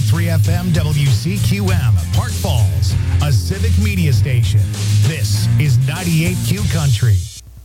100.3 FM WCQM, Park Falls, a civic media station. This is 98Q Country.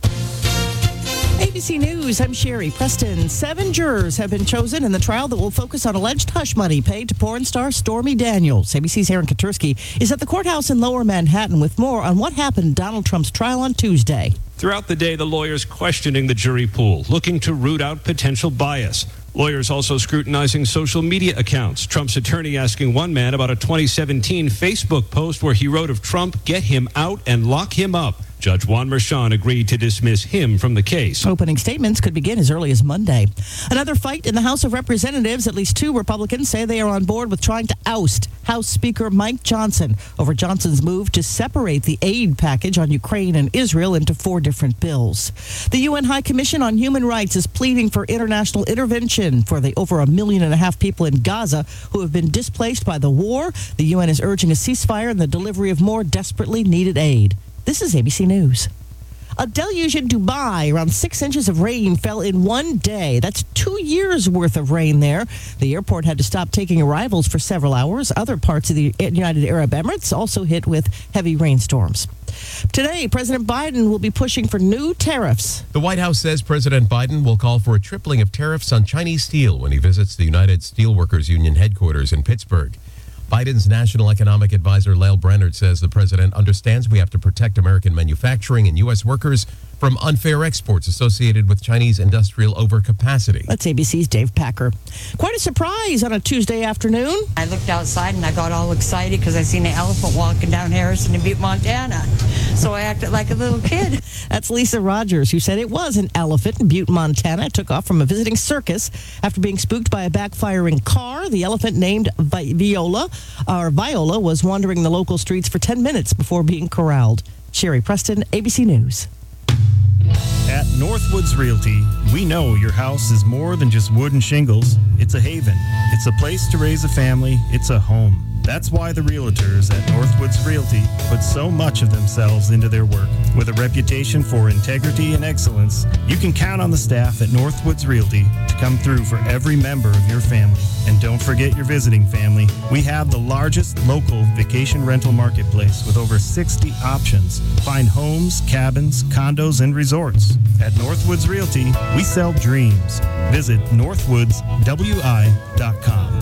ABC News, I'm Sherry Preston. 7 jurors have been chosen in the trial that will focus on alleged hush money paid to porn star Stormy Daniels. ABC's Aaron Katursky is at the courthouse in Lower Manhattan with more on what happened in Donald Trump's trial on Tuesday. Throughout the day, the lawyers questioning the jury pool, looking to root out potential bias. Lawyers also scrutinizing social media accounts. Trump's attorney asking one man about a 2017 Facebook post where he wrote of Trump, "Get him out and lock him up." Judge Juan Merchan agreed to dismiss him from the case. Opening statements could begin as early as Monday. Another fight in the House of Representatives. At least 2 Republicans say they are on board with trying to oust House Speaker Mike Johnson over Johnson's move to separate the aid package on Ukraine and Israel into 4 different bills. The UN High Commission on Human Rights is pleading for international intervention for the over 1.5 million people in Gaza who have been displaced by the war. The UN is urging a ceasefire and the delivery of more desperately needed aid. This is ABC News. A deluge in Dubai. Around 6 inches of rain fell in one day. That's 2 years' worth of rain there. The airport had to stop taking arrivals for several hours. Other parts of the United Arab Emirates also hit with heavy rainstorms. Today, President Biden will be pushing for new tariffs. The White House says President Biden will call for a tripling of tariffs on Chinese steel when he visits the United Steelworkers Union headquarters in Pittsburgh. Biden's National Economic Advisor Lael Brainerd says the president understands we have to protect American manufacturing and U.S. workers from unfair exports associated with Chinese industrial overcapacity. That's ABC's Dave Packer. Quite a surprise on a Tuesday afternoon. I looked outside and I got all excited because I seen an elephant walking down Harrison in Butte, Montana. So I acted like a little kid. That's Lisa Rogers, who said it was an elephant in Butte, Montana. It took off from a visiting circus after being spooked by a backfiring car. The elephant, named Viola, was wandering the local streets for 10 minutes before being corralled. Sherry Preston, ABC News. At Northwoods Realty, we know your house is more than just wood and shingles. It's a haven. It's a place to raise a family. It's a home. That's why the realtors at Northwoods Realty put so much of themselves into their work. With a reputation for integrity and excellence, you can count on the staff at Northwoods Realty to come through for every member of your family. And don't forget your visiting family. We have the largest local vacation rental marketplace with over 60 options. Find homes, cabins, condos, and resorts. At Northwoods Realty, we sell dreams. Visit northwoodswi.com.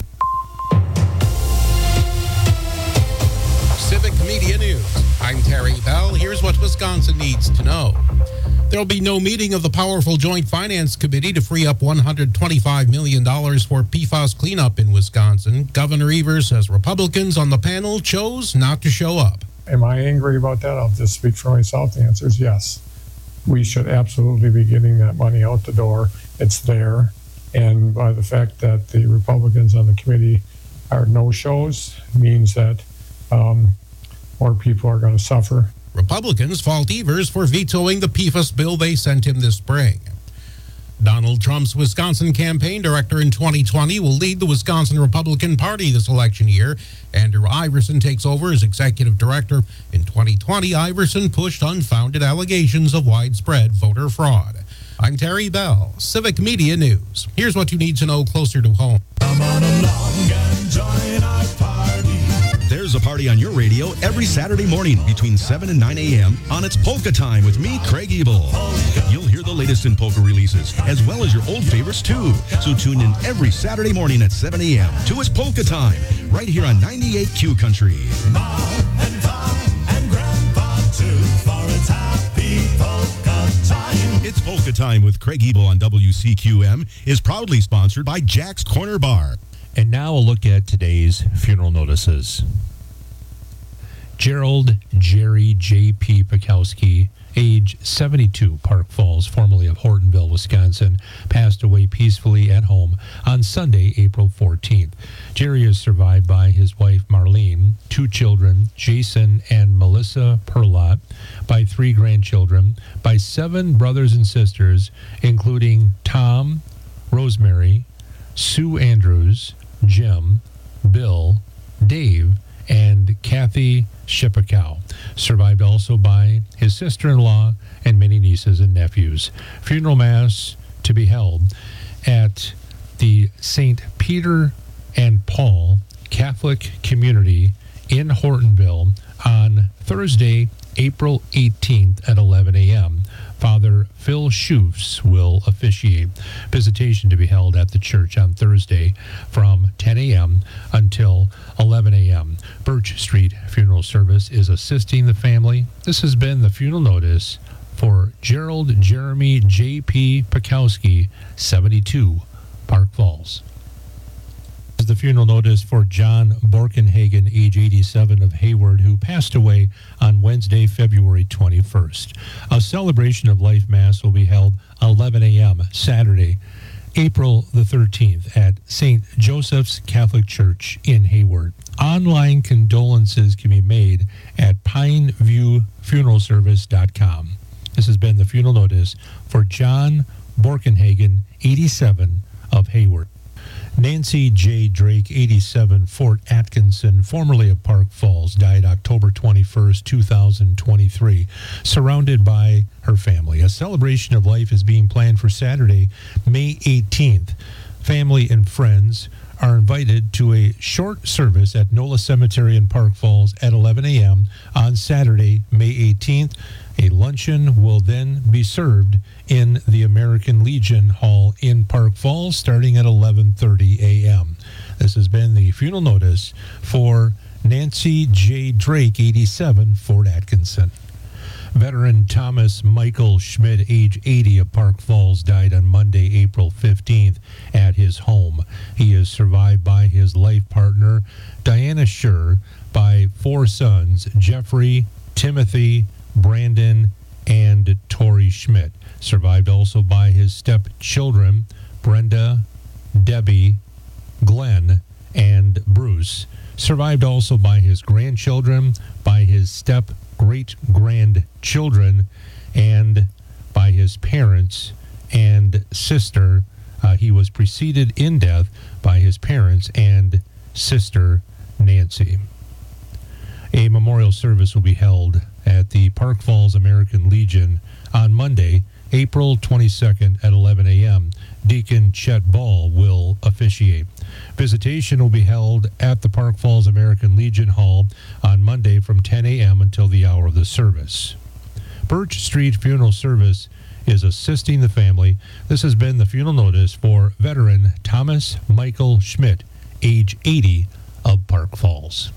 Civic Media News. I'm Terry Bell. Here's what Wisconsin needs to know. There will be no meeting of the powerful Joint Finance Committee to free up $125 million for PFAS cleanup in Wisconsin. Governor Evers says Republicans on the panel chose not to show up. Am I angry about that? I'll just speak for myself. The answer is yes. We should absolutely be getting that money out the door. It's there. And by the fact that the Republicans on the committee are no-shows means that more people are going to suffer. Republicans fault Evers for vetoing the PFAS bill they sent him this spring. Donald Trump's Wisconsin campaign director in 2020 will lead the Wisconsin Republican Party this election year. Andrew Iverson takes over as executive director. In 2020, Iverson pushed unfounded allegations of widespread voter fraud. I'm Terry Bell, Civic Media News. Here's what you need to know closer to home. Come on along and join our party. There's a party on your radio every Saturday morning between 7 and 9 a.m. on It's Polka Time with me, Craig Ebel. You'll hear the latest in polka releases, as well as your old favorites, too. So tune in every Saturday morning at 7 a.m. to It's Polka Time, right here on 98Q Country. Mom and Pop and Grandpa, too, for it's happy polka time. It's Polka Time with Craig Ebel on WCQM is proudly sponsored by Jack's Corner Bar. And now a look at today's funeral notices. Gerald Jerry J.P. Pekowski, age 72, Park Falls, formerly of Hortonville, Wisconsin, passed away peacefully at home on Sunday, April 14th. Jerry is survived by his wife, Marlene, 2 children, Jason and Melissa Perlott, by 3 grandchildren, by 7 brothers and sisters, including Tom, Rosemary, Sue Andrews, Jim, Bill, Dave, and Kathy Shipakow. Survived also by his sister-in-law and many nieces and nephews. Funeral mass to be held at the St. Peter and Paul Catholic Community in Hortonville on Thursday, April 18th at 11 a.m. Father Phil Schufs will officiate. Visitation to be held at the church on Thursday from 10 a.m. until 11 a.m. Birch Street Funeral Service is assisting the family. This has been the funeral notice for Gerald Jeremy J.P. Pekowski, 72, Park Falls. This is the funeral notice for John Borkenhagen, age 87, of Hayward, who passed away on Wednesday, February 21st. A celebration of life mass will be held 11 a.m. Saturday, April the 13th at St. Joseph's Catholic Church in Hayward. Online condolences can be made at pineviewfuneralservice.com. This has been the funeral notice for John Borkenhagen, 87, of Hayward. Nancy J. Drake, 87, Fort Atkinson, formerly of Park Falls, died October 21st, 2023, surrounded by her family. A celebration of life is being planned for Saturday, May 18th. Family and friends are invited to a short service at NOLA Cemetery in Park Falls at 11 a.m. on Saturday, May 18th. A luncheon will then be served in the American Legion Hall in Park Falls starting at 11:30 a.m. This has been the funeral notice for Nancy J. Drake, 87, Fort Atkinson. Veteran Thomas Michael Schmidt, age 80, of Park Falls, died on Monday, April 15th at his home. He is survived by his life partner, Diana Schur, by 4 sons, Jeffrey, Timothy, Brandon, and Tori Schmidt. Survived also by his stepchildren, Brenda, Debbie, Glenn, and Bruce. Survived also by his grandchildren, by his step-great-grandchildren, and by his parents and sister. He was preceded in death by his parents and sister, Nancy. A memorial service will be held at the Park Falls American Legion on Monday, April 22nd at 11 a.m. Deacon Chet Ball will officiate. Visitation will be held at the Park Falls American Legion Hall on Monday from 10 a.m. until the hour of the service. Birch Street Funeral Service is assisting the family. This has been the funeral notice for veteran Thomas Michael Schmidt, age 80, of Park Falls.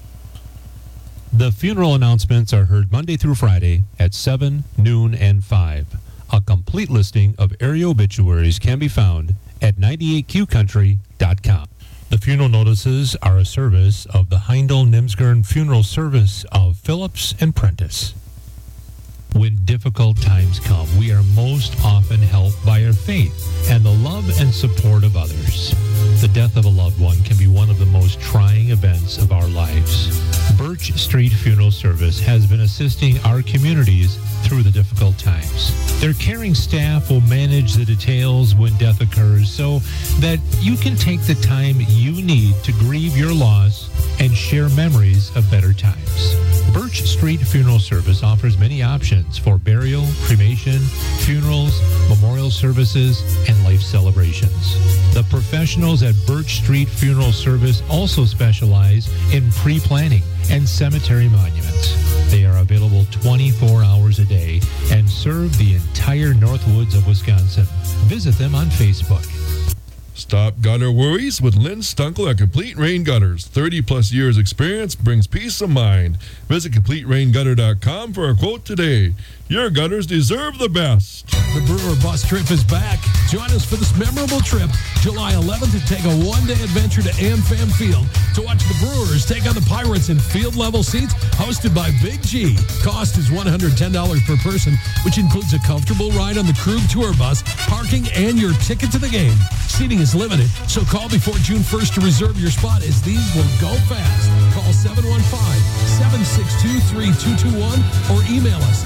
The funeral announcements are heard Monday through Friday at 7, noon, and 5. A complete listing of area obituaries can be found at 98qcountry.com. The funeral notices are a service of the Heindel-Nimsgern Funeral Service of Phillips and Prentice. When difficult times come, we are most often helped by our faith and the love and support of others. The death of a loved one can be one of the most trying events of our lives. Birch Street Funeral Service has been assisting our communities through the difficult times. Their caring staff will manage the details when death occurs so that you can take the time you need to grieve your loss and share memories of better times. Birch Street Funeral Service offers many options for burial, cremation, funerals, memorial services, and life celebrations. The professionals at Birch Street Funeral Service also specialize in pre-planning and cemetery monuments. They are available 24 hours a day and serve the entire Northwoods of Wisconsin. Visit them on Facebook. Stop gutter worries with Lynn Stunkel at Complete Rain Gutters. 30-plus years experience brings peace of mind. Visit CompleteRainGutter.com for a quote today. Your gutters deserve the best. The Brewer Bus Trip is back. Join us for this memorable trip, July 11th, to take a one-day adventure to AmFam Field to watch the Brewers take on the Pirates in field-level seats hosted by Big G. Cost is $110 per person, which includes a comfortable ride on the Krug Tour Bus, parking, and your ticket to the game. Seating is limited, so call before June 1st to reserve your spot, as these will go fast. Call 715-762-3221 or email us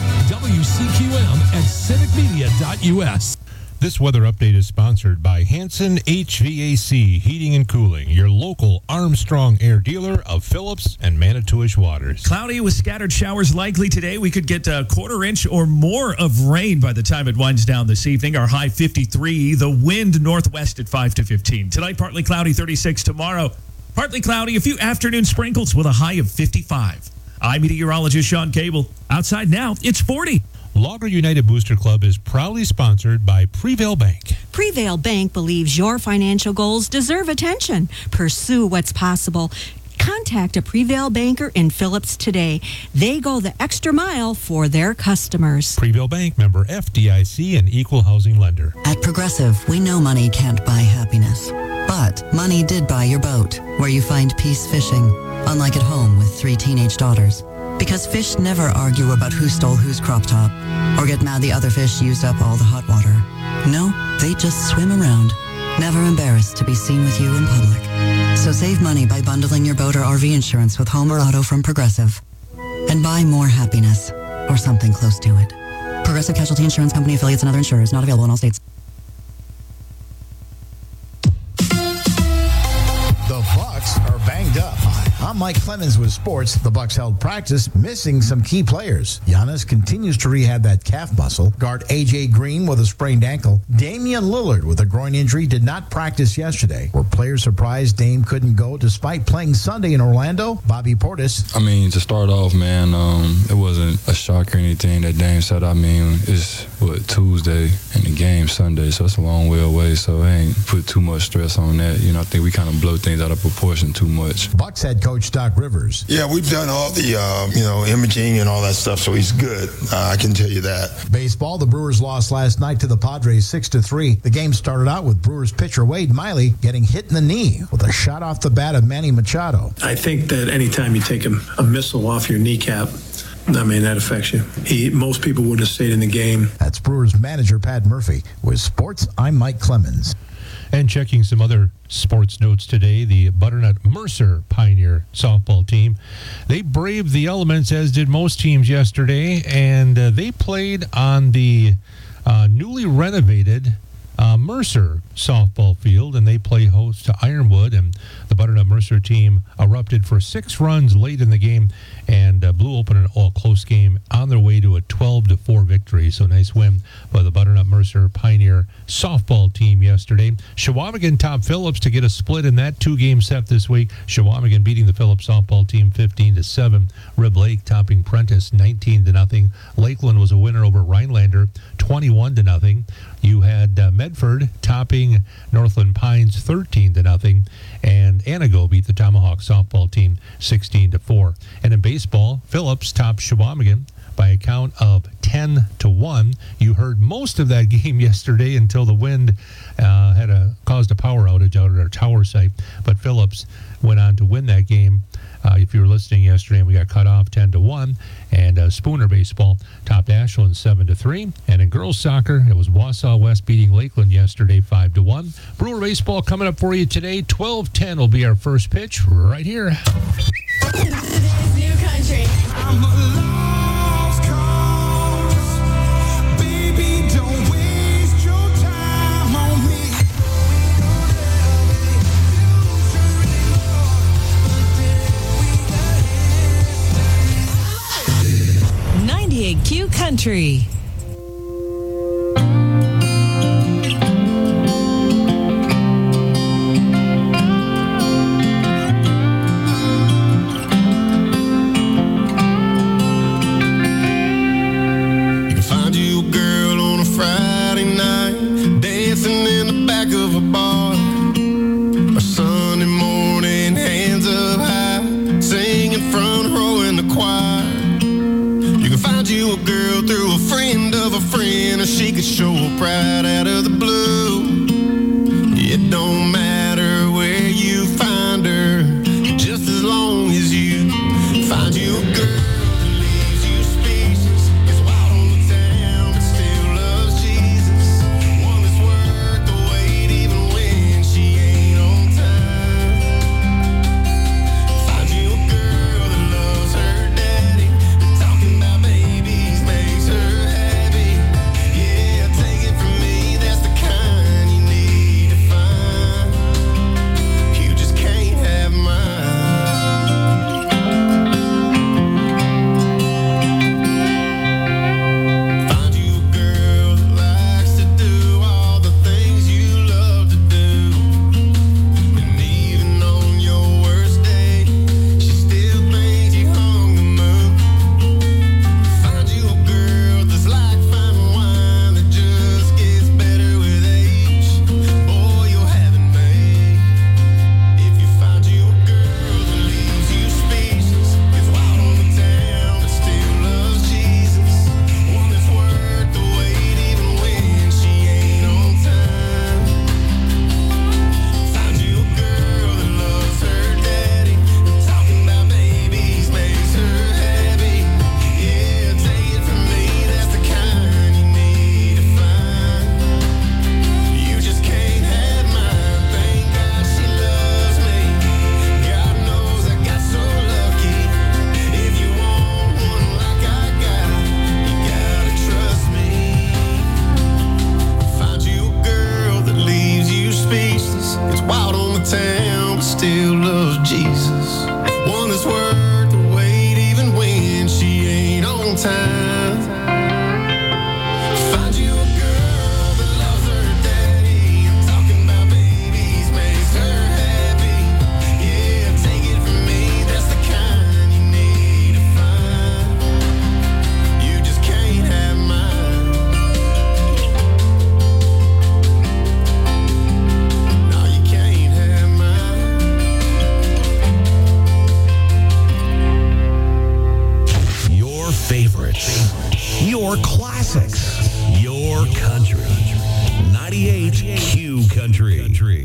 wcqm@civicmedia.us. This weather update is sponsored by Hanson HVAC Heating and Cooling, your local Armstrong Air dealer of Phillips and Manitowish waters. Cloudy with scattered showers likely today. We could get a quarter inch or more of rain by the time it winds down this evening. Our high 53, the wind northwest at 5 to 15. Tonight, partly cloudy, 36 tomorrow. Partly cloudy, a few afternoon sprinkles with a high of 55. I'm meteorologist Sean Cable. Outside now, it's 40. Logger United Booster Club is proudly sponsored by Prevail Bank. Prevail Bank believes your financial goals deserve attention. Pursue what's possible. Contact a Prevail banker in Phillips today. They go the extra mile for their customers. Prevail Bank, member FDIC and equal housing lender. At Progressive, we know money can't buy happiness. But money did buy your boat, where you find peace fishing, unlike at home with 3 teenage daughters. Because fish never argue about who stole whose crop top, or get mad the other fish used up all the hot water. No, they just swim around, never embarrassed to be seen with you in public. So save money by bundling your boat or RV insurance with home or auto from Progressive. And buy more happiness, or something close to it. Progressive Casualty Insurance Company, affiliates, and other insurers. Not available in all states. The Bucks are banged up. I'm Mike Clemens with sports. The Bucks held practice, missing some key players. Giannis continues to rehab that calf muscle. Guard A.J. Green with a sprained ankle. Damian Lillard with a groin injury did not practice yesterday. Were players surprised Dame couldn't go despite playing Sunday in Orlando? Bobby Portis. I mean, to start off, man, it wasn't a shock or anything that Dame said. I mean, it's, Tuesday and the game Sunday, so it's a long way away, so I ain't put too much stress on that. You know, I think we kind of blow things out of proportion too much. Bucks head coach Doc Rivers. Yeah, we've done all the, imaging and all that stuff, so he's good. I can tell you that. Baseball, the Brewers lost last night to the Padres 6-3. The game started out with Brewers pitcher Wade Miley getting hit in the knee with a shot off the bat of Manny Machado. I think that anytime you take a missile off your kneecap, I mean, that affects you. Most people wouldn't have stayed in the game. That's Brewers manager Pat Murphy. With sports, I'm Mike Clemens. And checking some other sports notes today, the Butternut Mercer Pioneer softball team, they braved the elements, as did most teams yesterday, and they played on the newly renovated Mercer softball field, and they play host to Ironwood, and the Butternut Mercer team erupted for 6 runs late in the game and blew open an all-close game on their way to a 12-4 victory. So nice win by the Butternut Mercer Pioneer softball team yesterday. Shawamigan topped Phillips to get a split in that 2-game set this week. Shawamigan beating the Phillips softball team 15-7. Rib Lake topping Prentice 19-0. Lakeland was a winner over Rhinelander 21-0. You had Medford topping Northland Pines 13-0, and Anago beat the Tomahawk softball team 16-4. And in baseball, Phillips topped Shawamigan by a count of 10-1. You heard most of that game yesterday until the wind caused a power outage out at our tower site. But Phillips went on to win that game. If you were listening yesterday, we got cut off 10-1. And Spooner baseball topped Ashland 7-3. And in girls soccer, it was Wausau West beating Lakeland yesterday 5-1. Brewer baseball coming up for you today. 12:10 will be our first pitch right here. New country. Q Country. She could show up right out of the blue. It don't matter where you find her, just as long as you find you a girl that leaves you speechless. Gets wild on the town, but still loves Jesus. One that's worth the wait even when she ain't on time. Find you a girl that loves her daddy, talking about babies makes her happy. Yeah, take it from me, that's the kind Q Country.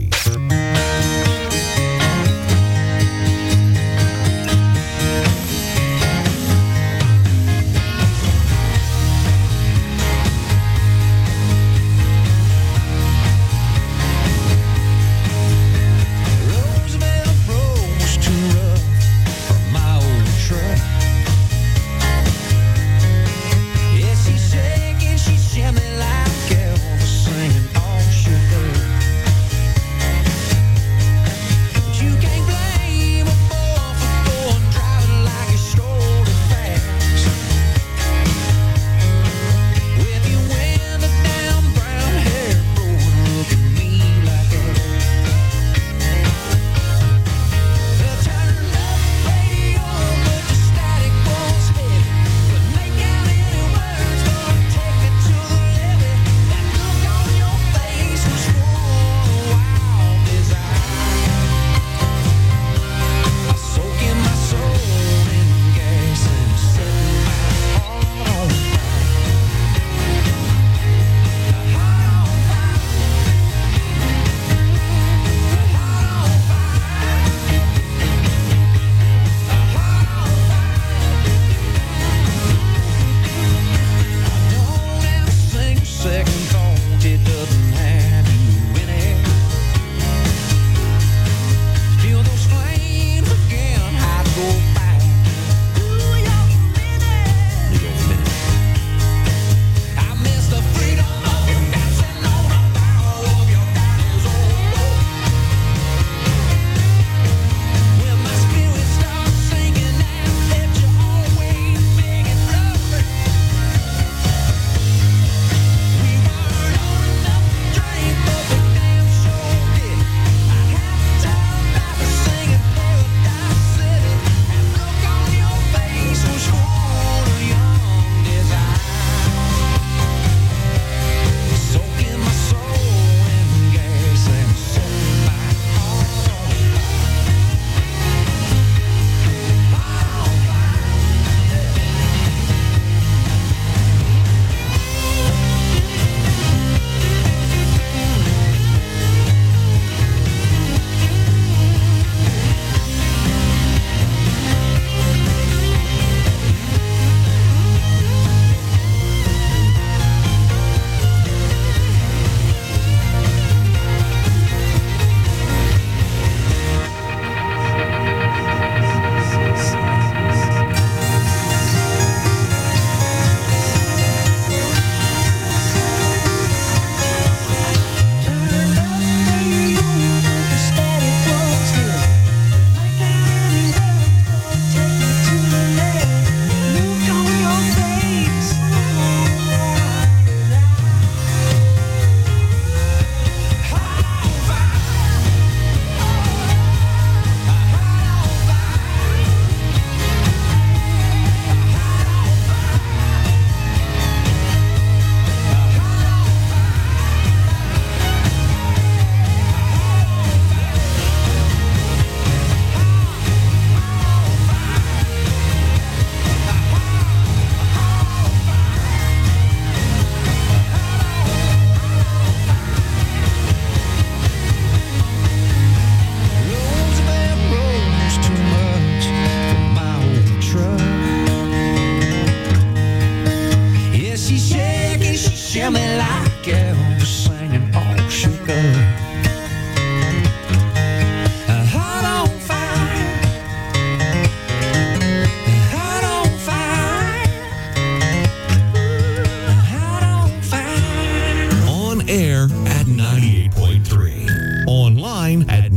at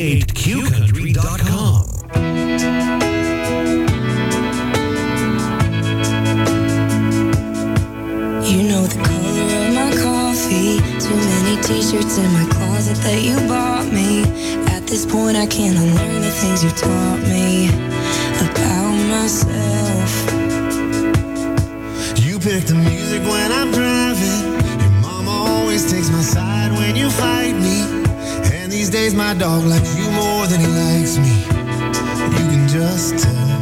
98qcountry.com. You know the color of my coffee. Too many t-shirts in my closet that you bought me. At this point I can't unlearn the things you taught me about myself. You pick the music when I'm driving. Your mama always takes my side when you fight me. And these days my dog likes you more than he likes me. You can just tell.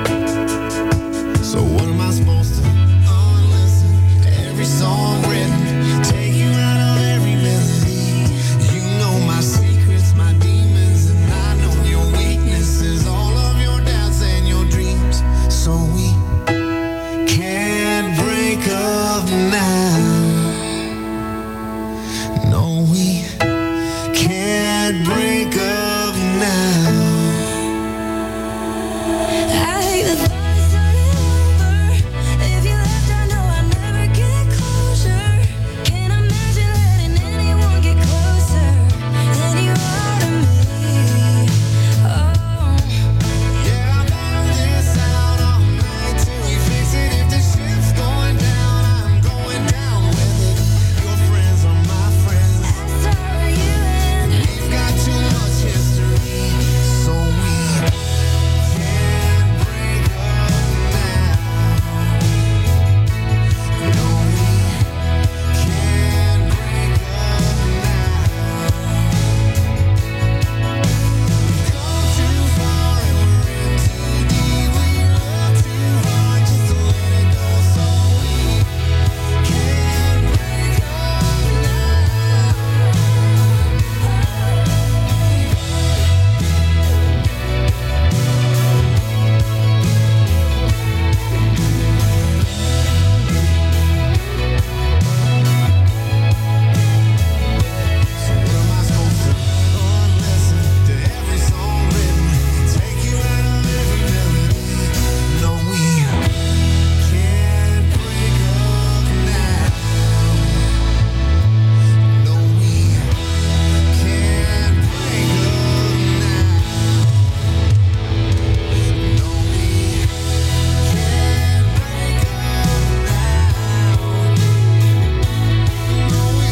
So what am I supposed to unlisten to every song written? Take you out of every melody. can't break up now. I hate the thought of starting over. If you left, I know I'd never get closure. Can't imagine letting anyone get closer than you are to me. Oh, Yeah, I found this out all night till we fix it. If the ship's going down, I'm going down with it. Your friends are my friends. so are you and We've got too much history, so we can't break up now. No, we can't break up now. We've gone too far and we're in too deep. We love too hard just to let it go, so we can't break up So what am I supposed to listen to every song written? Take you out of every melody. No, we can't break up now. No, we can't break up now. No, we can't break up now. No, we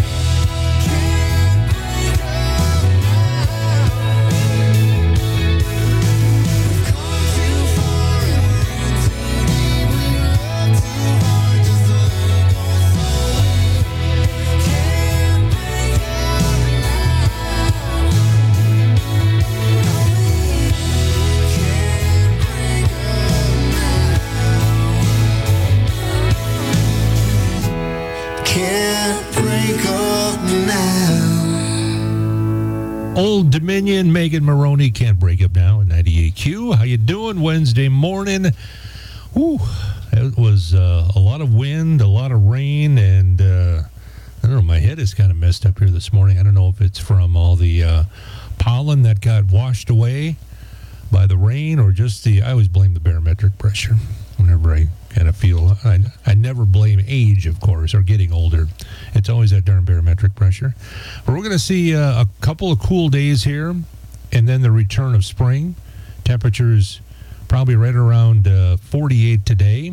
can't break up now. Old Dominion, Megan Maroney, Can't Break Up Now at 98Q. How you doing Wednesday morning? Whew, it was a lot of wind, a lot of rain, and I don't know, my head is kind of messed up here this morning. I don't know if it's from all the pollen that got washed away by the rain or just I always blame the barometric pressure whenever I kind of feel, I never blame age, of course, or getting older. It's always that darn barometric pressure. But we're going to see a couple of cool days here, and then the return of spring. Temperatures probably right around 48 today.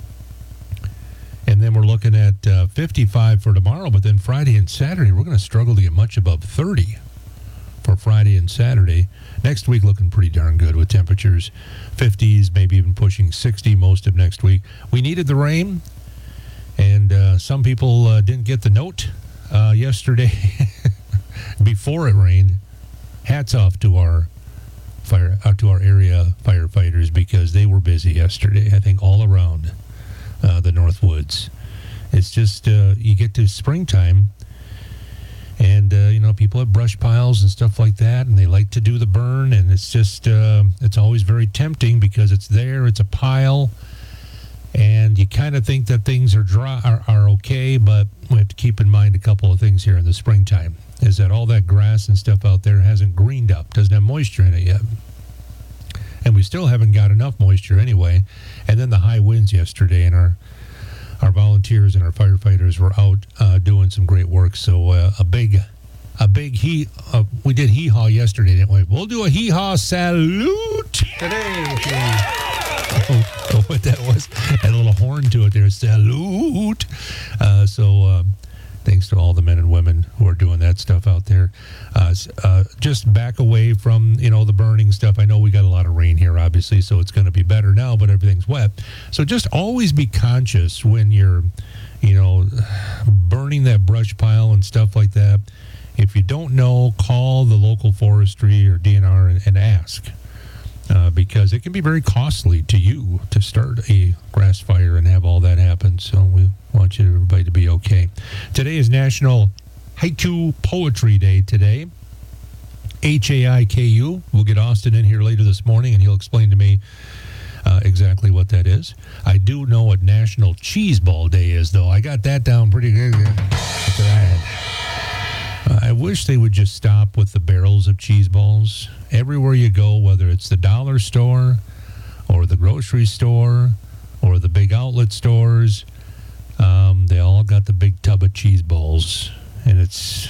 And then we're looking at 55 for tomorrow, but then Friday and Saturday, we're going to struggle to get much above 30 for Friday and Saturday. Next week looking pretty darn good with temperatures 50s, maybe even pushing 60 most of next week. We needed the rain, and some people didn't get the note yesterday before it rained. Hats off to our area firefighters because they were busy yesterday, I think all around the Northwoods. It's just you get to springtime and people have brush piles and stuff like that, and they like to do the burn, and it's just it's always very tempting because it's there, it's a pile, and you kind of think that things are dry, are okay, but we have to keep in mind a couple of things here in the springtime is that all that grass and stuff out there hasn't greened up, doesn't have moisture in it yet. And we still haven't got enough moisture anyway. And then the high winds yesterday, and our volunteers and our firefighters were out doing some great work. So a big we did hee-haw yesterday, didn't we? We'll do a hee-haw salute today. Oh, what that was. Had a little horn to it there. Salute. So thanks to all the men and women who are doing that stuff out there. Just back away from, the burning stuff. I know we got a lot of rain here, obviously, so it's going to be better now, but everything's wet. So just always be conscious when you're, burning that brush pile and stuff like that. If you don't know, call the local forestry or DNR and ask. Because it can be very costly to you to start a grass fire and have all that happen. So we want everybody to be okay. Today is National Haiku Poetry Day today. HAIKU. We'll get Austin in here later this morning, and he'll explain to me exactly what that is. I do know what National Cheese Ball Day is, though. I got that down pretty good. That's right. I wish they would just stop with the barrels of cheese balls. Everywhere you go, whether it's the dollar store or the grocery store or the big outlet stores, they all got the big tub of cheese balls. And it's...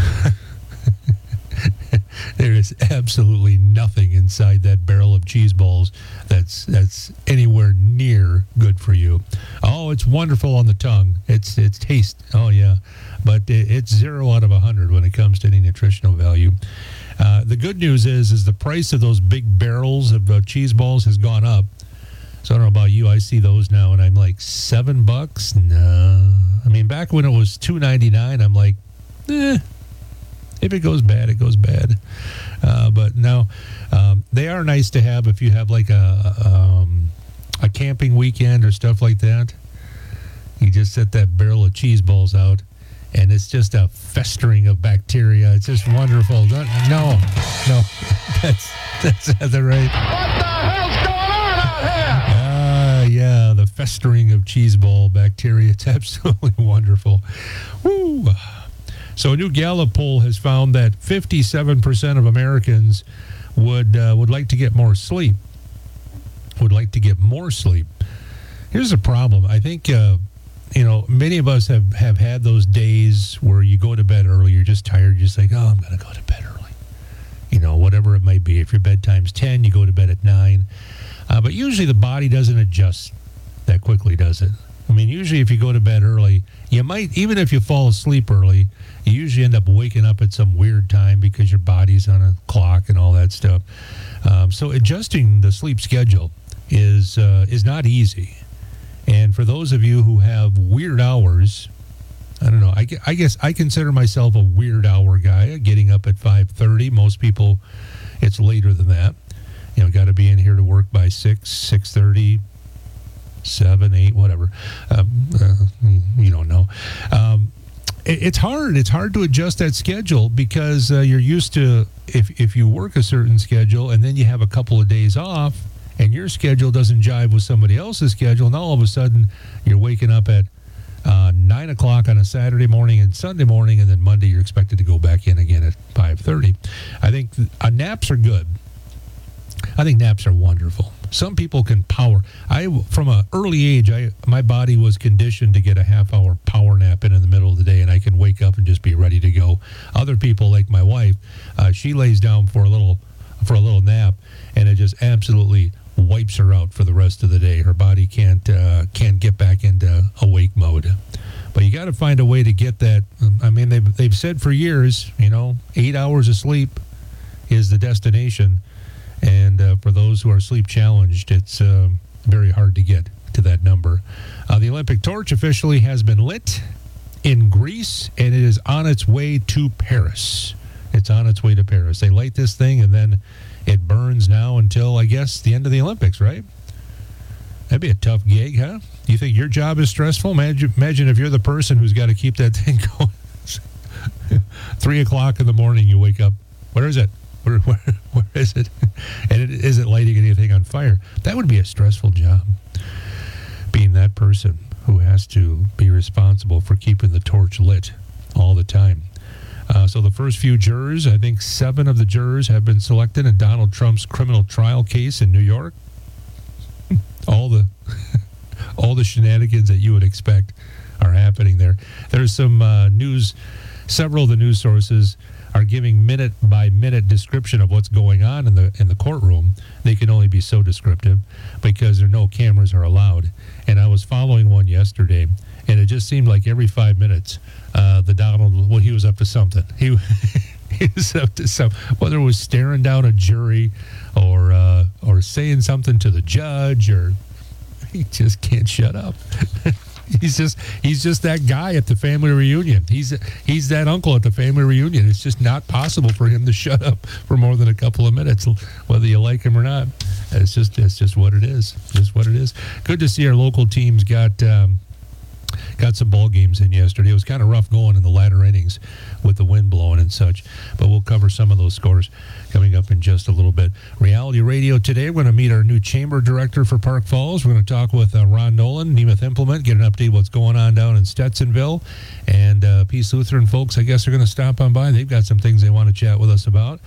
there is absolutely nothing inside that barrel of cheese balls that's anywhere near good for you. Oh, it's wonderful on the tongue. It's taste. Oh, yeah. But it's 0 out of 100 when it comes to any nutritional value. The good news is the price of those big barrels of cheese balls has gone up. So I don't know about you. I see those now, and I'm like, $7? No. I mean, back when it was $2.99, I'm like, if it goes bad, it goes bad. But now, they are nice to have if you have like a camping weekend or stuff like that. You just set that barrel of cheese balls out, and it's just a festering of bacteria. It's just wonderful. No, that's Heather, right? What the hell's going on out here? Yeah, the festering of cheese ball bacteria. It's absolutely wonderful. Woo! So a new Gallup poll has found that 57% of Americans would like to get more sleep. Would like to get more sleep. Here's the problem. I think many of us have had those days where you go to bed early. You're just tired. You're just like, oh, I'm going to go to bed early. Whatever it might be. If your bedtime's 10, you go to bed at 9. But usually the body doesn't adjust that quickly, does it? I mean, usually if you go to bed early, you might, even if you fall asleep early, you usually end up waking up at some weird time because your body's on a clock and all that stuff. So adjusting the sleep schedule is not easy. And for those of you who have weird hours, I don't know, I guess I consider myself a weird hour guy, getting up at 5:30. Most people, it's later than that. Got to be in here to work by 6, 6:30, 7, 8, whatever. You don't know. It's hard. It's hard to adjust that schedule because you're used to, if you work a certain schedule and then you have a couple of days off and your schedule doesn't jive with somebody else's schedule, and all of a sudden you're waking up at 9 o'clock on a Saturday morning and Sunday morning, and then Monday you're expected to go back in again at 5:30. I think naps are good. I think naps are wonderful. Some people can power. From an early age, my body was conditioned to get a half-hour power nap in the middle of the day, and I can wake up and just be ready to go. Other people, like my wife, she lays down for a little nap, and it just absolutely wipes her out for the rest of the day. Her body can't get back into awake mode. But you got to find a way to get that. I mean, they've said for years, 8 hours of sleep is the destination. And for those who are sleep challenged, it's very hard to get to that number. The Olympic torch officially has been lit in Greece, and it is on its way to Paris. It's on its way to Paris. They light this thing, and then it burns now until, I guess, the end of the Olympics, right? That'd be a tough gig, huh? Do you think your job is stressful? Imagine if you're the person who's got to keep that thing going. 3 o'clock in the morning, you wake up. Where is it? Where is it? And it isn't lighting anything on fire. That would be a stressful job, being that person who has to be responsible for keeping the torch lit all the time. So the first few jurors, I think 7 of the jurors have been selected in Donald Trump's criminal trial case in New York. All the shenanigans that you would expect are happening there. There's some news. Several of the news sources are giving minute-by-minute description of what's going on in the courtroom. They can only be so descriptive because there are no cameras are allowed. And I was following one yesterday, and it just seemed like every 5 minutes, the Donald, he was up to something. He was up to something, whether it was staring down a jury or saying something to the judge, or he just can't shut up. He's just that guy at the family reunion. He's that uncle at the family reunion. It's just not possible for him to shut up for more than a couple of minutes, whether you like him or not. It's just what it is. Just what it is. Good to see our local teams got got some ball games in yesterday. It was kind of rough going in the latter innings with the wind blowing and such, but we'll cover some of those scores coming up in just a little bit. Reality Radio today, we're going to meet our new chamber director for Park Falls. We're going to talk with Ron Nolan, Nemeth Implement, get an update what's going on down in Stetsonville. And Peace Lutheran folks, I guess, are going to stop on by. They've got some things they want to chat with us about.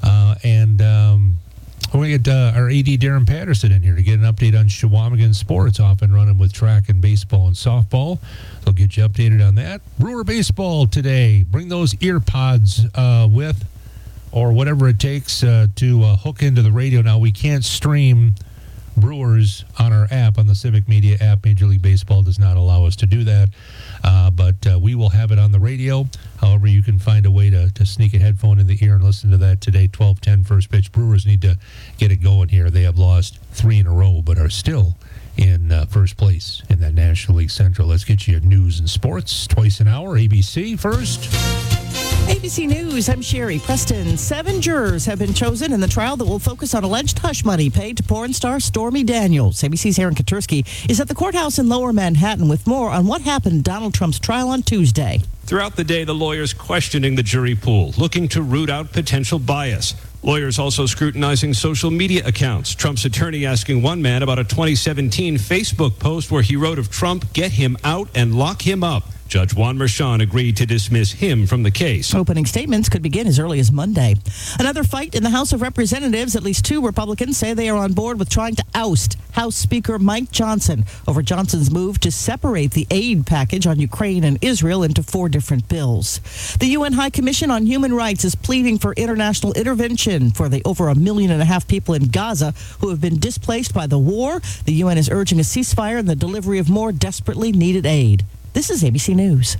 We're going to get our AD Darren Patterson in here to get an update on Shawamigan sports, off and running with track and baseball and softball. They'll get you updated on that. Brewer baseball today. Bring those ear pods with, or whatever it takes to hook into the radio. Now, we can't stream Brewers on our app, on the Civic Media app. Major League Baseball does not allow us to do that. But we will have it on the radio. However, you can find a way to sneak a headphone in the ear and listen to that today. 12:10 first pitch. Brewers need to get it going here. They have lost 3 in a row, but are still in first place in that National League Central. Let's get you news and sports twice an hour. ABC first. ABC News, I'm Sherry Preston. 7 jurors have been chosen in the trial that will focus on alleged hush money paid to porn star Stormy Daniels. ABC's Aaron Katursky is at the courthouse in Lower Manhattan with more on what happened in Donald Trump's trial on Tuesday. Throughout the day, the lawyers questioning the jury pool, looking to root out potential bias. Lawyers also scrutinizing social media accounts. Trump's attorney asking one man about a 2017 Facebook post where he wrote of Trump, "Get him out and lock him up." Judge Juan Merchan agreed to dismiss him from the case. Opening statements could begin as early as Monday. Another fight in the House of Representatives. At least 2 Republicans say they are on board with trying to oust House Speaker Mike Johnson over Johnson's move to separate the aid package on Ukraine and Israel into 4 different bills. The UN High Commission on Human Rights is pleading for international intervention for the over 1.5 million people in Gaza who have been displaced by the war. The UN is urging a ceasefire and the delivery of more desperately needed aid. This is ABC News.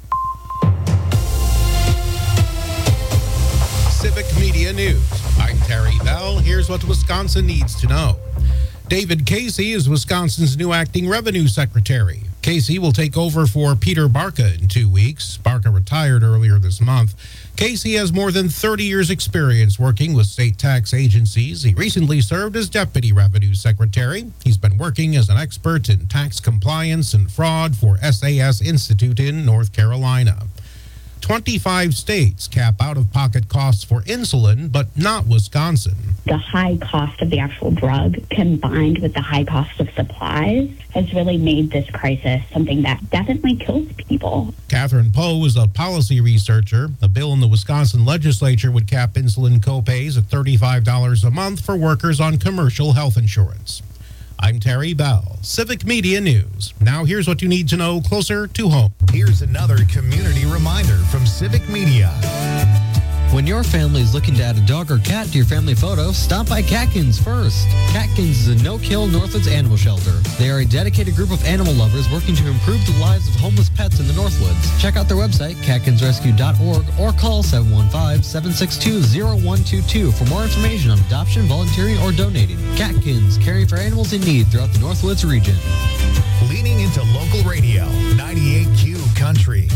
Civic Media News. I'm Terry Bell. Here's what Wisconsin needs to know. David Casey is Wisconsin's new acting revenue secretary. Casey will take over for Peter Barca in 2 weeks. Barca retired earlier this month. Casey has more than 30 years' experience working with state tax agencies. He recently served as deputy revenue secretary. He's been working as an expert in tax compliance and fraud for SAS Institute in North Carolina. 25 states cap out-of-pocket costs for insulin, but not Wisconsin. The high cost of the actual drug combined with the high cost of supplies has really made this crisis something that definitely kills people. Catherine Poe is a policy researcher. A bill in the Wisconsin legislature would cap insulin copays at $35 a month for workers on commercial health insurance. I'm Terry Bell, Civic Media News. Now here's what you need to know closer to home. Here's another community reminder from Civic Media. When your family is looking to add a dog or cat to your family photo, stop by Catkins first. Catkins is a no-kill Northwoods animal shelter. They are a dedicated group of animal lovers working to improve the lives of homeless pets in the Northwoods. Check out their website, catkinsrescue.org, or call 715-762-0122 for more information on adoption, volunteering, or donating. Catkins, caring for animals in need throughout the Northwoods region. Leaning into local radio, 98Q Country.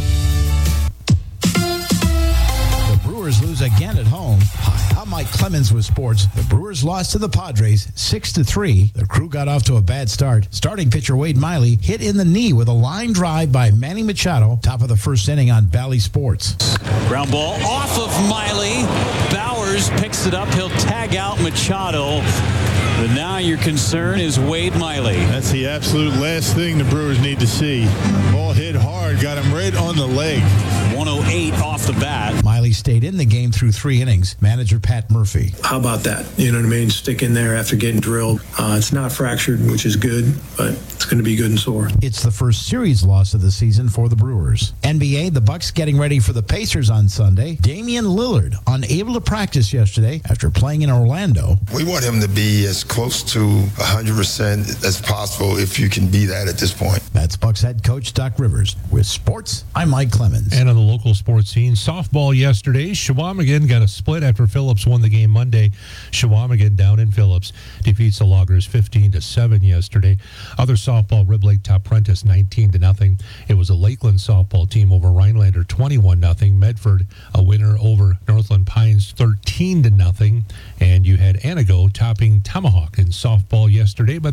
Brewers lose again at home. Hi, I'm Mike Clemens with sports. The Brewers lost to the Padres 6-3. The Crew got off to a bad start. Starting pitcher Wade Miley hit in the knee with a line drive by Manny Machado. Top of the first inning on Valley Sports. Ground ball off of Miley. Bowers picks it up. He'll tag out Machado. But now your concern is Wade Miley. That's the absolute last thing the Brewers need to see. Ball hit hard, got him right on the leg. 108 off the bat. Miley stayed in the game through 3 innings. Manager Pat Murphy. How about that? You know what I mean? Stick in there after getting drilled. It's not fractured, which is good, but it's going to be good and sore. It's the first series loss of the season for the Brewers. NBA, the Bucks getting ready for the Pacers on Sunday. Damian Lillard unable to practice yesterday after playing in Orlando. We want him to be as close to 100% as possible if you can be that at this point. That's Bucks head coach Doc Rivers. With sports, I'm Mike Clemens. And on the local sports scene, softball yesterday, Shawamigan got a split after Phillips won the game Monday. Shawamigan down in Phillips defeats the Loggers 15-7 yesterday. Other softball, Rib Lake top Prentice 19-0. It was a Lakeland softball team over Rhinelander 21-0. Medford a winner over Northland Pines 13-0. And you had Anago topping Tomahawk in softball yesterday by the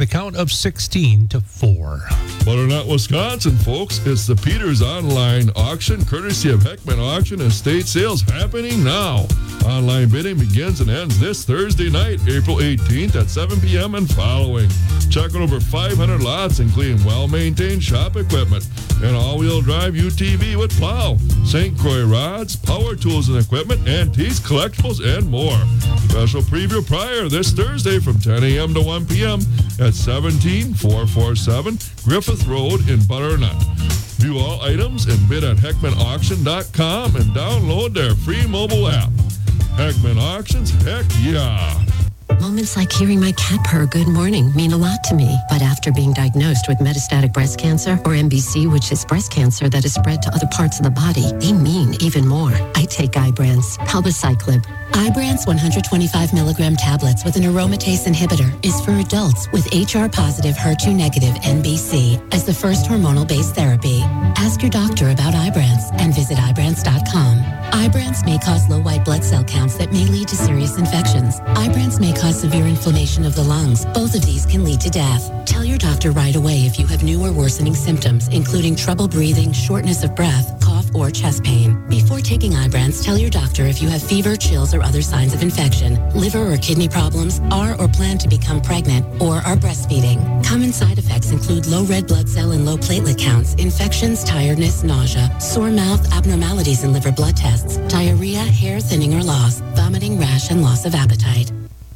the count of 16-4. Butternut, Wisconsin, folks. It's the Peters Online Auction, courtesy of Heckman Auction and State Sales, happening now. Online bidding begins and ends this Thursday night, April 18th at 7 p.m. and following. Check out over 500 lots, including well-maintained shop equipment, and all-wheel drive UTV with plow, St. Croix rods, power tools and equipment, antiques, collectibles, and more. Special preview prior this Thursday from 10 a.m. to 1 p.m. at 17447 Griffith Road in Butternut. View all items and bid at HeckmanAuction.com and download their free mobile app. Heckman Auctions, heck yeah! Moments like hearing my cat purr good morning mean a lot to me. But after being diagnosed with metastatic breast cancer, or MBC, which is breast cancer that is spread to other parts of the body, they mean even more. I take Ibrance, palbociclib. Ibrance 125 milligram tablets with an aromatase inhibitor is for adults with HR-positive, HER2-negative MBC as the first hormonal-based therapy. Ask your doctor about Ibrance and visit Ibrance.com. Ibrance may cause low white blood cell counts that may lead to serious infections. Ibrance may cause severe inflammation of the lungs. Both of these can lead to death. Tell your doctor right away if you have new or worsening symptoms, including trouble breathing, shortness of breath, cough, or chest pain. Before taking Ibrance, tell your doctor if you have fever, chills, or other signs of infection, liver or kidney problems, are or plan to become pregnant, or are breastfeeding. Common side effects include low red blood cell and low platelet counts, infections, tiredness, nausea, sore mouth, abnormalities in liver blood tests, diarrhea, hair thinning or loss, vomiting, rash, and loss of appetite.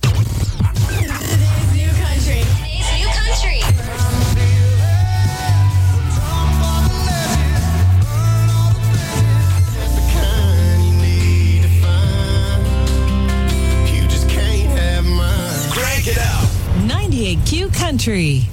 It out. 98Q Country.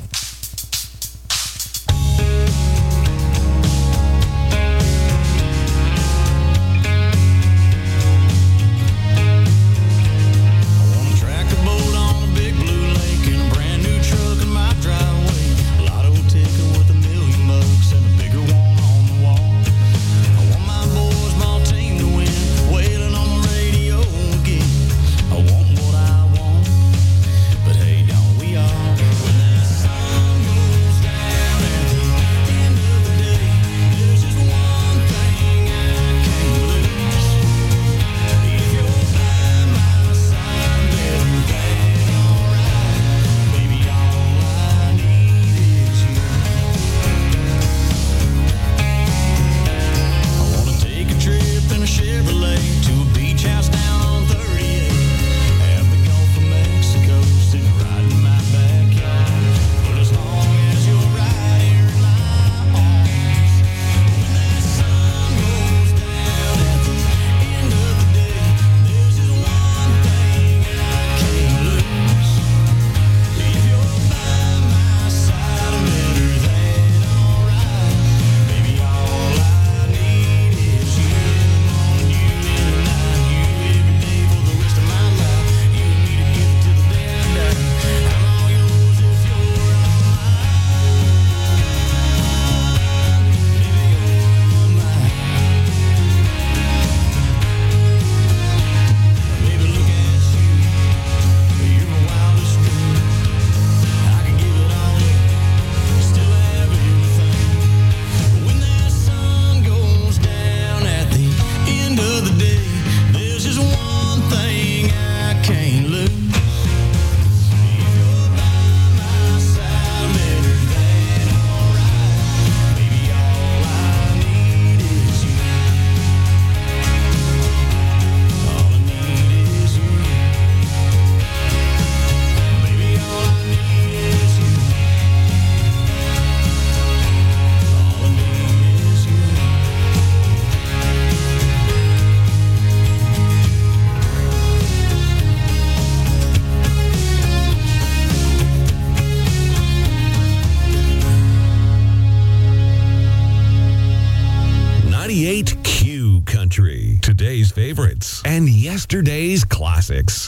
Today's favorites and yesterday's classics.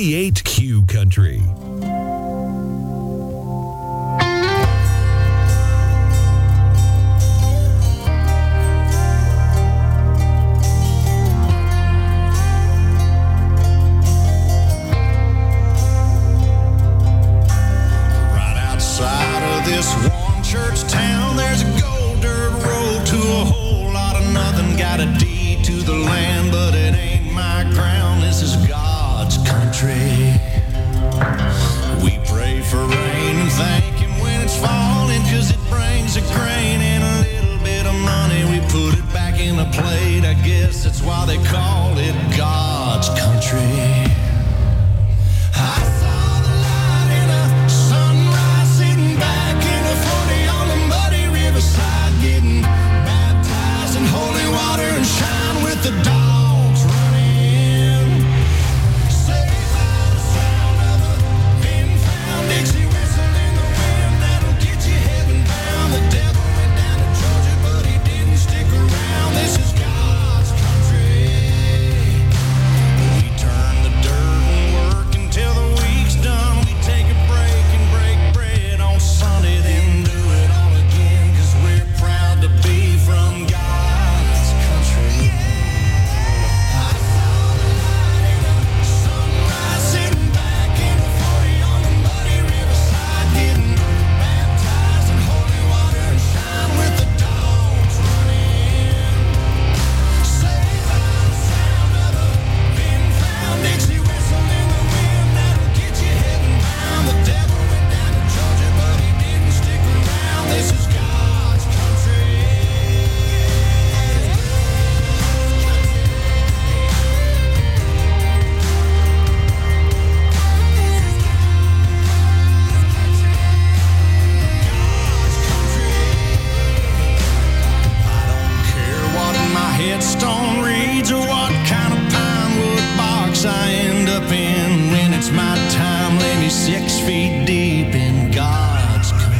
98Q Country. feet deep in God's country.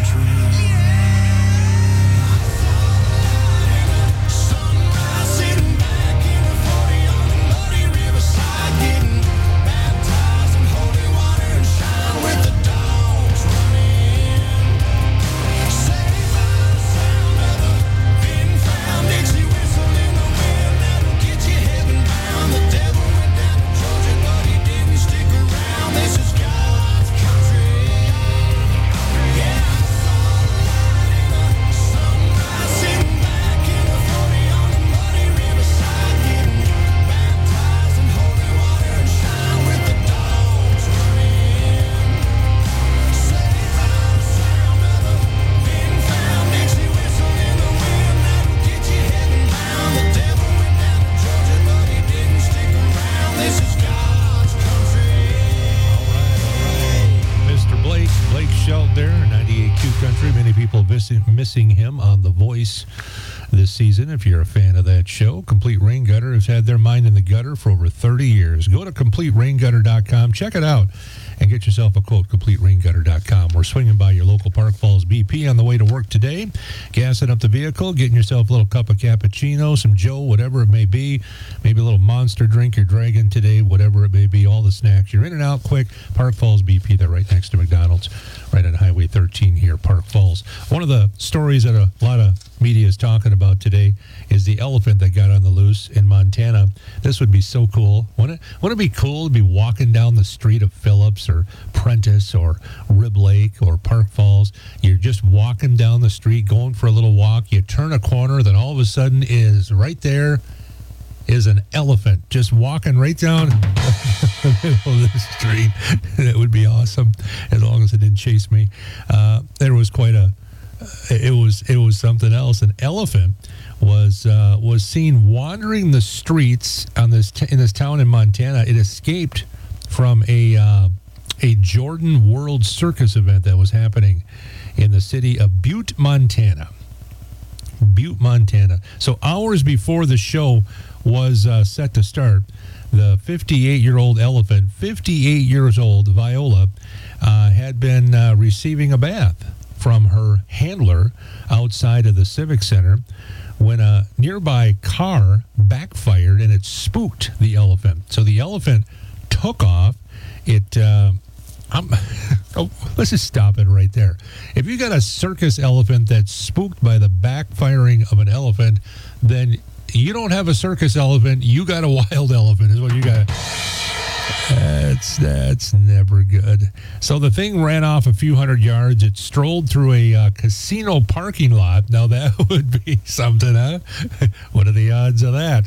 Missing him on The Voice this season. If you're a fan of that show, Complete Rain Gutter has had their mind in the gutter for over 30 years. Go to CompleteRainGutter.com, check it out, and get yourself a quote, CompleteRainGutter.com. We're swinging by your local Park Falls BP on the way to work today, gassing up the vehicle, getting yourself a little cup of cappuccino, some Joe, whatever it may be, maybe a little monster drink you're dragging today, whatever it may be, all the snacks. You're in and out quick. Park Falls BP, they're right next to McDonald's, right on Highway 13 here, Park Falls. One of the stories that a lot of media is talking about today is the elephant that got on the loose in Montana. This would be so cool. Wouldn't it be cool to be walking down the street of Phillips or Prentice or Rib Lake or Park Falls? You're just walking down the street, going for a little walk. You turn a corner, then all of a sudden is right there is an elephant just walking right down the middle of the street. That would be awesome, as long as it didn't chase me. There was quite a. It was something else. An elephant was seen wandering the streets in this town in Montana. It escaped from a Jordan World Circus event that was happening in the city of Butte, Montana. Butte, Montana. So hours before the show was set to start, the 58-year-old elephant, 58 years old, Viola, had been receiving a bath from her handler outside of the Civic Center when a nearby car backfired and it spooked the elephant. So the elephant took off. Let's just stop it right there. If you got a circus elephant that's spooked by the backfiring of an elephant, then you don't have a circus elephant. You got a wild elephant is what you got. That's never good. So the thing ran off a few hundred yards. It strolled through a casino parking lot. Now that would be something, huh? What are the odds of that,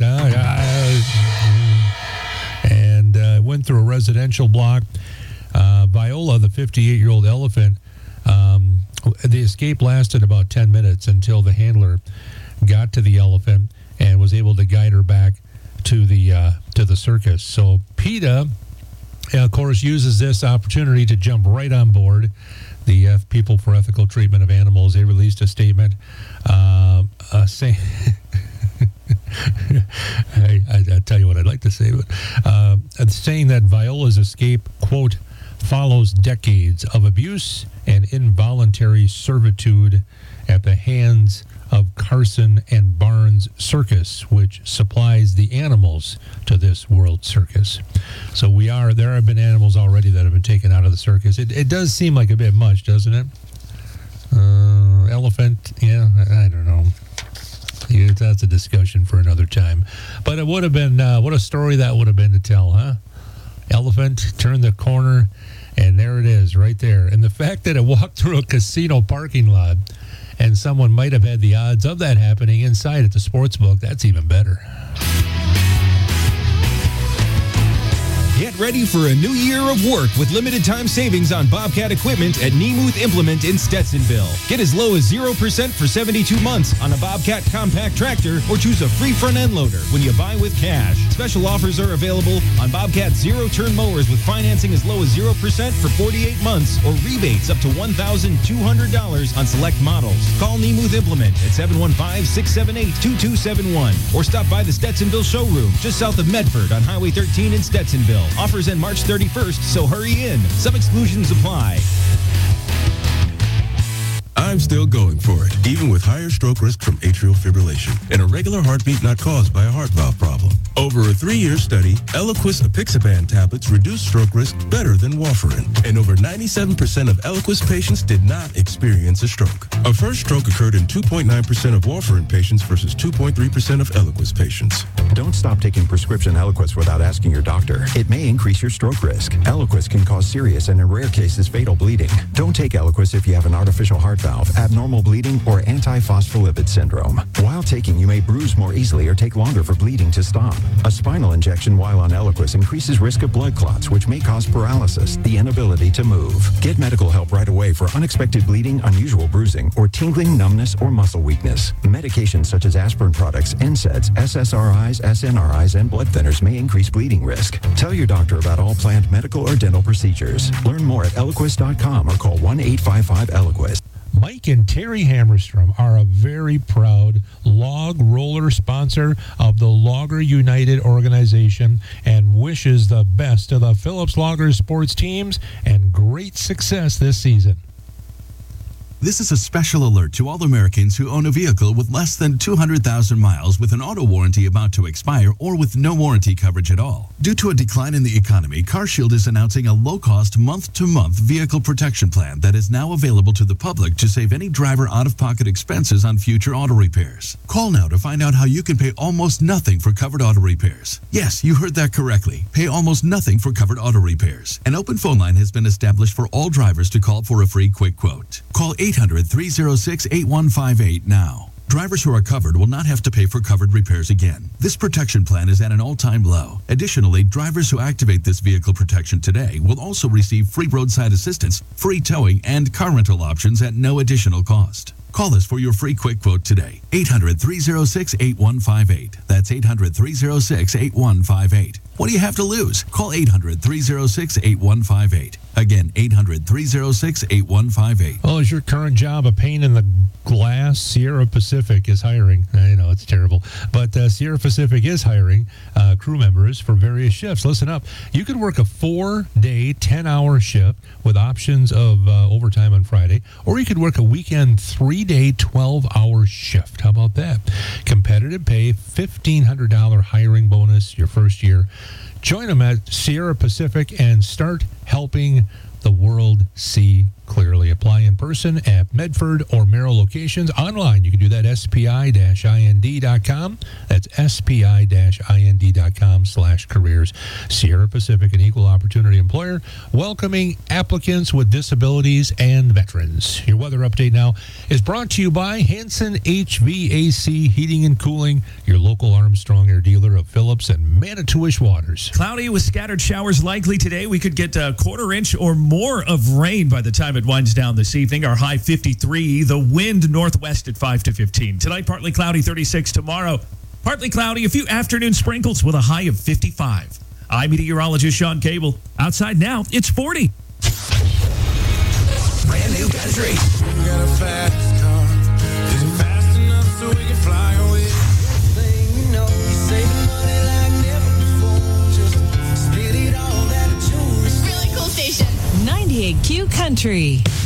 huh? And went through a residential block. Viola, the 58-year-old elephant, the escape lasted about 10 minutes until the handler got to the elephant and was able to guide her back to the circus. So PETA, of course, uses this opportunity to jump right on board. The People for Ethical Treatment of Animals, they released a statement saying, I tell you what I'd like to say, but saying that Viola's escape, quote, follows decades of abuse and involuntary servitude at the hands of Carson and Barnes Circus, which supplies the animals to this World Circus. So there have been animals already that have been taken out of the circus. It does seem like a bit much, doesn't it? Elephant, yeah, I don't know. Yeah, that's a discussion for another time. But it would have been, what a story that would have been to tell, huh? Elephant turned the corner, and there it is, right there. And the fact that it walked through a casino parking lot, and someone might have had the odds of that happening inside at the sports book, that's even better. Get ready for a new year of work with limited time savings on Bobcat equipment at Nemuth Implement in Stetsonville. Get as low as 0% for 72 months on a Bobcat compact tractor or choose a free front end loader when you buy with cash. Special offers are available on Bobcat zero-turn mowers with financing as low as 0% for 48 months or rebates up to $1,200 on select models. Call Nemuth Implement at 715-678-2271 or stop by the Stetsonville showroom just south of Medford on Highway 13 in Stetsonville. Offers end March 31st, so hurry in. Some exclusions apply. I'm still going for it, even with higher stroke risk from atrial fibrillation and a regular heartbeat not caused by a heart valve problem. Over a 3-year study, Eliquis apixaban tablets reduced stroke risk better than warfarin, and over 97% of Eliquis patients did not experience a stroke. A first stroke occurred in 2.9% of warfarin patients versus 2.3% of Eliquis patients. Don't stop taking prescription Eliquis without asking your doctor. It may increase your stroke risk. Eliquis can cause serious and in rare cases fatal bleeding. Don't take Eliquis if you have an artificial heart valve, abnormal bleeding, or antiphospholipid syndrome. While taking, you may bruise more easily or take longer for bleeding to stop. A spinal injection while on Eliquis increases risk of blood clots, which may cause paralysis, the inability to move. Get medical help right away for unexpected bleeding, unusual bruising, or tingling, numbness, or muscle weakness. Medications such as aspirin products, NSAIDs, SSRIs, SNRIs, and blood thinners may increase bleeding risk. Tell your doctor about all planned medical or dental procedures. Learn more at Eliquis.com or call 1-855-ELIQUIS. Mike and Terry Hammerstrom are a very proud log roller sponsor of the Logger United organization and wishes the best to the Phillips Loggers sports teams and great success this season. This is a special alert to all Americans who own a vehicle with less than 200,000 miles with an auto warranty about to expire or with no warranty coverage at all. Due to a decline in the economy, CarShield is announcing a low-cost month-to-month vehicle protection plan that is now available to the public to save any driver out-of-pocket expenses on future auto repairs. Call now to find out how you can pay almost nothing for covered auto repairs. Yes, you heard that correctly. Pay almost nothing for covered auto repairs. An open phone line has been established for all drivers to call for a free quick quote. Call 800-306-8158 now. Drivers who are covered will not have to pay for covered repairs again. This protection plan is at an all-time low. Additionally, drivers who activate this vehicle protection today will also receive free roadside assistance, free towing, and car rental options at no additional cost. Call us for your free quick quote today. 800-306-8158. That's 800-306-8158. What do you have to lose? Call 800-306-8158. Again, 800-306-8158. Well, is your current job a pain in the glass? Sierra Pacific is hiring. I know it's terrible, but Sierra Pacific is hiring crew members for various shifts. Listen up. You could work a 4-day, 10-hour shift with options of overtime on Friday, or you could work a weekend 3-day, 12-hour shift. How about that? Competitive pay, $1,500 hiring bonus your first year. Join them at Sierra Pacific and start helping the world see clearly. Apply in person at Medford or Merrill locations. Online, you can do that spi-ind.com. That's spi-ind.com/careers. Sierra Pacific, an equal opportunity employer, welcoming applicants with disabilities and veterans. Your weather update now is brought to you by Hanson HVAC Heating and Cooling, your local Armstrong Air dealer of Phillips and Manitowish Waters. Cloudy with scattered showers likely today. We could get a quarter-inch or more of rain by the time it winds down this evening. Our high 53, the wind northwest at 5 to 15. Tonight, partly cloudy, 36. Tomorrow, partly cloudy, a few afternoon sprinkles with a high of 55. I'm meteorologist Sean Cable. Outside now, it's 40. Brand new country. We got a fast car. Is it fast enough so we can fly away? Thing you know, you saving money like never before. Just spit it all out of tune. Really cool station. 98Q Country.